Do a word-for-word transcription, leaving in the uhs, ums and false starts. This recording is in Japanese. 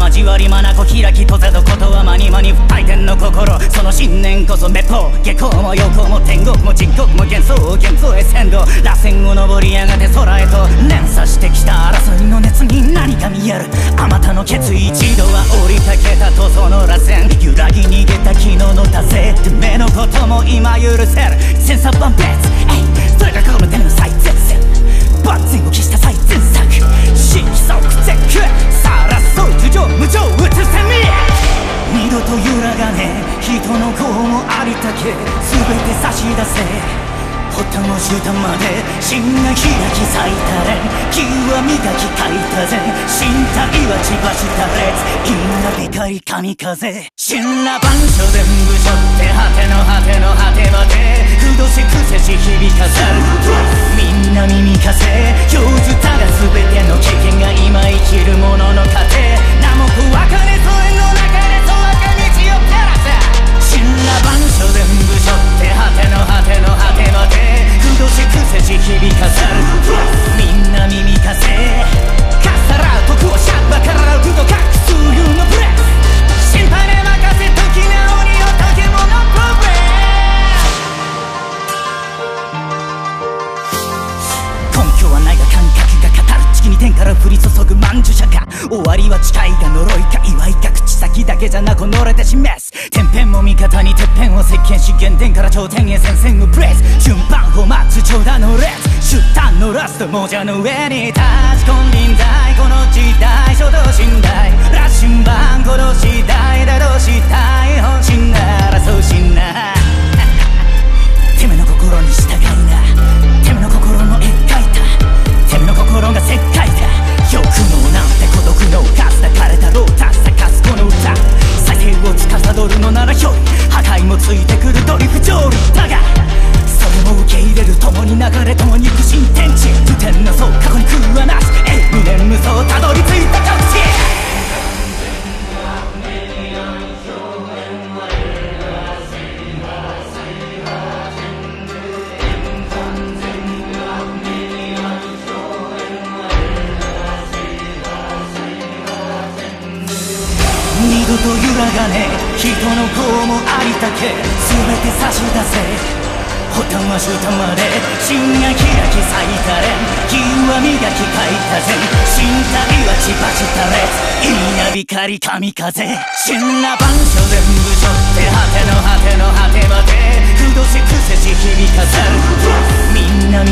交わり眼開き閉ざとことは間に間に相手の心、その信念こそ滅法。下校も横も天国も人国も幻想幻想へ先導、螺旋を登りやがて空へと連鎖してきた争いの熱に何か見える。あまたの決意、一度は降りかけたとその螺旋、揺らぎ逃げた昨日の達成、てめえのことも今許せる。千差万別、それがこの手の最前線、万全を期した最前作、色即チェックさらそう頭上無情うつせみ。二度と揺らがねえ人の子もありたけ、全て差し出せホタもシュタまで芯が開き咲いたれ、気は磨き書いたぜ、身体は血走ったれ、因果光神風、神羅万象全部背負って果ての果ての果てまで不動しくせし響かせる。みんな耳貸せ上手だが全ての経験が今生きる者の糧、名も小分かれそれの中でそわか道を照らせ。神羅万象全部背負って果ての果ての果てまで不動しくせし響かせる。みんな耳貸せかっさらう徳をシャッバからうとかくすうのブレス、心配で任せときな鬼を解け物プログレス。根拠はないが感覚が語る、地気に天から降り注ぐ曼珠釈迦、終わりは誓いが呪いか祝いか、口先だけじゃなく乗れて示す。天辺も味方にてっぺんを席巻し、原点から頂点へ戦線をプレス。順番を待つ長蛇の列、出端のラスト文字の上に立ち金輪際、この時代初動信頼羅針盤この次第だろうしたい本心ならそうしなてめの心に従いな、てめの心の絵描いた、てめの心が石灰だ。欲能なんて孤独の数だかれたロータス咲かすこの歌、再生を司るのならより破壊もついてくるドリフ上理だが、それも受け入れる共に流れ共に行く新天地、不天の層過去に空はなし、永無念無双たどり着いた極地。二度と揺らがねえ人の子もありたけ、全て差し出せホタはシュタまで芯が開き咲いたれ、気は磨き書いたぜ、身体は血走ったれ、因果光神風、神羅万象全部背負って果ての果ての果てまで不動しくせし響かせる。みんな